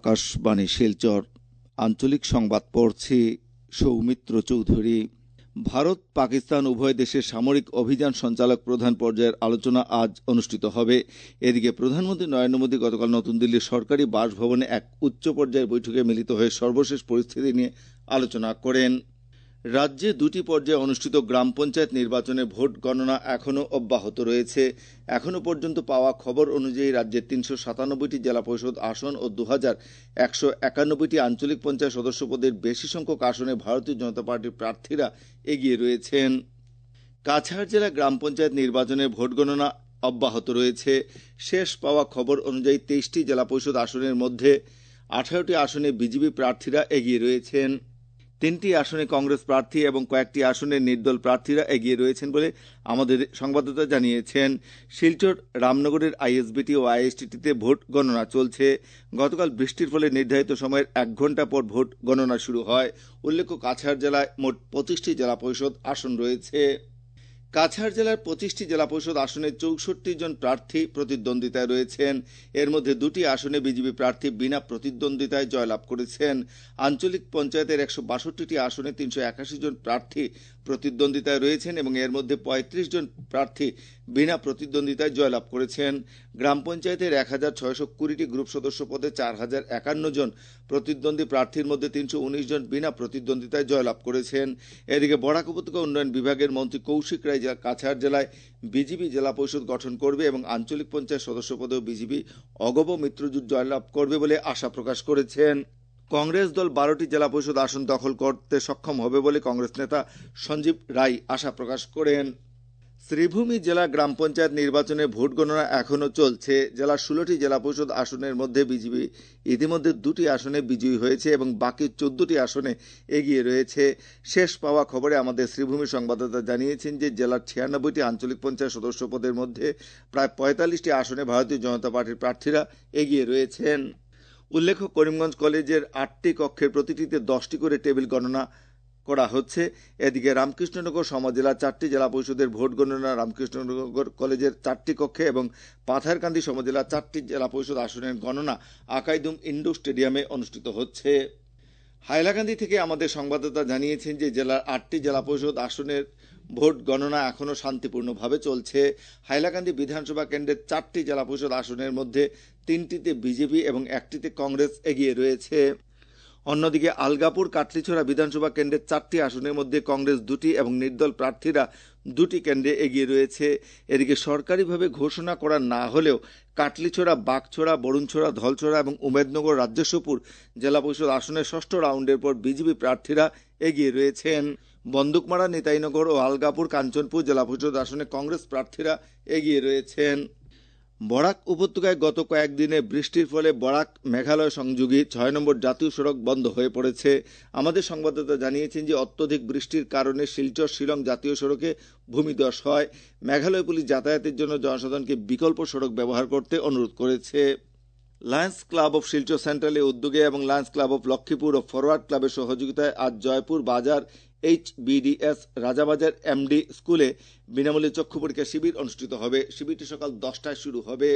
আকাশবাণী শিলচর আঞ্চলিক সংবাদ পড়ছি সৌমিত্র চৌধুরী। ভারত পাকিস্তান উভয় দেশের সামরিক অভিযান সঞ্চালক প্রধান পর্যায়ের আলোচনা আজ অনুষ্ঠিত হবে। এদিকে প্রধানমন্ত্রী নরেন্দ্র মোদী গতকাল নতুন দিল্লির সরকারি বাসভবনে এক উচ্চ পর্যায়ের বৈঠকে মিলিত হয়ে সর্বশেষ পরিস্থিতি নিয়ে আলোচনা করেন। রাজ্যে দুটি পর্যায়ে অনুষ্ঠিত গ্রাম পঞ্চায়েত নির্বাচনের ভোট গণনা এখনও অব্যাহত রয়েছে। এখনও পর্যন্ত পাওয়া খবর অনুযায়ী রাজ্যের ৩৯৭টি জেলা পরিষদ আসন ও ২,১৯১টি আঞ্চলিক পঞ্চায়েত সদস্য পদের বেশি সংখ্যক আসনে ভারতীয় জনতা পার্টির প্রার্থীরা এগিয়ে রয়েছেন। কাছাড় জেলা গ্রাম পঞ্চায়েত নির্বাচনের ভোট গণনা অব্যাহত রয়েছে। শেষ পাওয়া খবর অনুযায়ী ২৩টি জেলা পরিষদ আসনের মধ্যে ১৮টি আসনে বিজেপি প্রার্থীরা এগিয়ে রয়েছেন। ৩টি আসনে কংগ্রেস প্রার্থী এবং কয়েকটি আসনে নির্দল প্রার্থীরা এগিয়ে রয়েছেন বলে আমাদের সংবাদদাতা জানিয়েছেন। শিলচর রামনগরের আইএসবিটি ও আইএসটিতে ভোট গণনা চলছে। গতকাল বৃষ্টির ফলে নির্ধারিত সময়ের ১ ঘণ্টা পর ভোট গণনা শুরু হয়। উল্লেখ্য, কাছাড় জেলায় মোট ২৫টি জেলা পরিষদ আসন রয়েছে। কাছাড় জেলার 25টি জেলা পরিষদ আসনে ৬৪ জন প্রার্থী প্রতিদ্বন্দ্বিতায় রয়েছেন। এর মধ্যে দুটি আসনে বিজেপি প্রার্থী বিনা প্রতিদ্বন্দ্বিতায় জয়লাভ করেছেন। আঞ্চলিক পঞ্চায়েতের ১৬২টি আসনে ৩৮১ জন প্রার্থী প্রতিদ্বন্দ্বিতায় রয়েছেন এবং এর মধ্যে ৩৫ জন প্রার্থী বিনা প্রতিদ্বন্দ্বিতায় জয়লাভ করেছেন। গ্রাম পঞ্চায়েতের ১,৬২০টি গ্রুপ সদস্য পদে ৪,০৫১ জন প্রতিদ্বন্দ্বী প্রার্থীর মধ্যে ৩১৯ জন বিনা প্রতিদ্বন্দ্বিতায় জয়লাভ করেছেন। এদিকে বরাক উপত্যকা উন্নয়ন বিভাগের মন্ত্রী কৌশিক রায় কাছাড় জেলায় বিজেপি জেলা পরিষদ গঠন করবে এবং আঞ্চলিক পঞ্চায়েত সদস্য পদেও বিজেপি অগপ মিত্রজোট জয়লাভ করবে বলে আশা প্রকাশ করেছেন। কংগ্রেস দল 12টি জেলা পরিষদ আসন দখল করতে সক্ষম হবে বলে কংগ্রেস নেতা সঞ্জীব রায় আশা প্রকাশ করেন। শ্রীভূমি জেলা গ্রাম পঞ্চায়েত নির্বাচনের ভোট গণনা এখনও চলছে। জেলার 16টি জেলা পরিষদ আসনের মধ্যে বিজেপি ইতিমধ্যে 2টি আসনে বিজয়ী হয়েছে এবং বাকি 14টি আসনে এগিয়ে রয়েছে। শেষ পাওয়া খবরে আমাদের শ্রীভূমি সংবাদদাতা জানিয়েছেন যে জেলার 96টি আঞ্চলিক পঞ্চায়েত সদস্য পদের মধ্যে প্রায় 45টি আসনে ভারতীয় জনতা পার্টির প্রার্থীরা এগিয়ে রয়েছেন। উল্লেখ্য, করিমগঞ্জ কলেজের 8টি কক্ষের প্রতিটিতে 10টি করে টেবিল গণনা করা হচ্ছে। এদিকে রামকৃষ্ণনগর সমজেলার 4টি জেলা পরিষদের ভোট গণনা রামকৃষ্ণনগর কলেজের 4টি কক্ষে এবং পাথারকান্দি সমজেলার 4টি জেলা পরিষদ আসনের গণনা আকাইদুম ইন্ডোর স্টেডিয়ামে অনুষ্ঠিত হচ্ছে। হাইলাকান্দি থেকে আমাদের সংবাদদাতা জানিয়েছেন যে জেলার 8টি জেলা পরিষদ আসনের ভোট গণনা এখনও শান্তিপূর্ণভাবে চলছে। হাইলাকান্দি বিধানসভা কেন্দ্রের 4টি জেলা পরিষদ আসনের মধ্যে 3টিতে বিজেপি এবং 1টিতে কংগ্রেস এগিয়ে রয়েছে। অন্যদিকে আলগাপুর কাটলিছড়া বিধানসভা কেন্দ্রের 4টি আসনের মধ্যে কংগ্রেস 2টি এবং নির্দল প্রার্থীরা 2টি কেন্দ্রে এগিয়ে রয়েছে। এদিকে সরকারিভাবে ঘোষণা করা না হলেও কাটলিছড়া, বাগছড়া, বরুণছড়া, ধলছড়া এবং উমেদনগর রাজ্যেশ্বরপুর জেলা পরিষদ আসনের 6ষ্ঠ রাউন্ডের পর বিজেপি প্রার্থীরা এগিয়ে রয়েছেন। বন্দুকমারা, নিতাইনগর ও আলগাপুর কাঞ্চনপুর জেলা পরিষদ আসনে কংগ্রেস প্রার্থীরা এগিয়ে রয়েছেন। বরাক উপত্যকায় গত কয়েকদিনে বৃষ্টির ফলে বরাক মেঘালয় সংযোগী 6 নম্বর জাতীয় সড়ক বন্ধ হয়ে পড়েছে। আমাদের সংবাদদাতা জানিয়েছেন যে অত্যধিক বৃষ্টির কারণে শিলচর শিলং জাতীয় সড়কে ভূমিধস হয়। মেঘালয় পুলিশ যাতায়াতের জন্য জনসাধারণকে বিকল্প সড়ক ব্যবহার করতে অনুরোধ করেছে। লায়ন্স ক্লাব অফ শিলচর সেন্ট্রালের উদ্যোগে এবং লায়ন্স ক্লাব অফ লক্ষ্মীপুর ও ফরওয়ার্ড ক্লাবের সহযোগিতায় আজ জয়পুর বাজার HBDS রাজাবাজার MD স্কুলে বিনামূল্যে চক্ষু পরীক্ষা শিবির অনুষ্ঠিত হবে। শিবিরটি সকাল 10টায় শুরু হবে।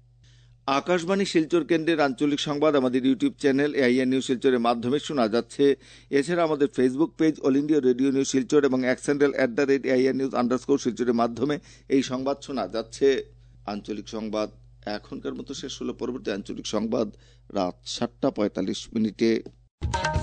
আকাশবাণী শিলচর কেন্দ্রের আঞ্চলিক সংবাদ আমাদের ইউটিউব চ্যানেল AIR নিউজ শিলচরের মাধ্যমে শোনা যাচ্ছে। এছাড়া আমাদের Facebook page all India radio news Silchar এবং এক্স হ্যান্ডেল @AIR নিউজ _ শিলচরের মাধ্যমে এই সংবাদ শোনা যাচ্ছে। আঞ্চলিক সংবাদ এখনকার মতো শেষ হলো। পরবর্তী আঞ্চলিক সংবাদ রাত 7টা 45 মিনিটে।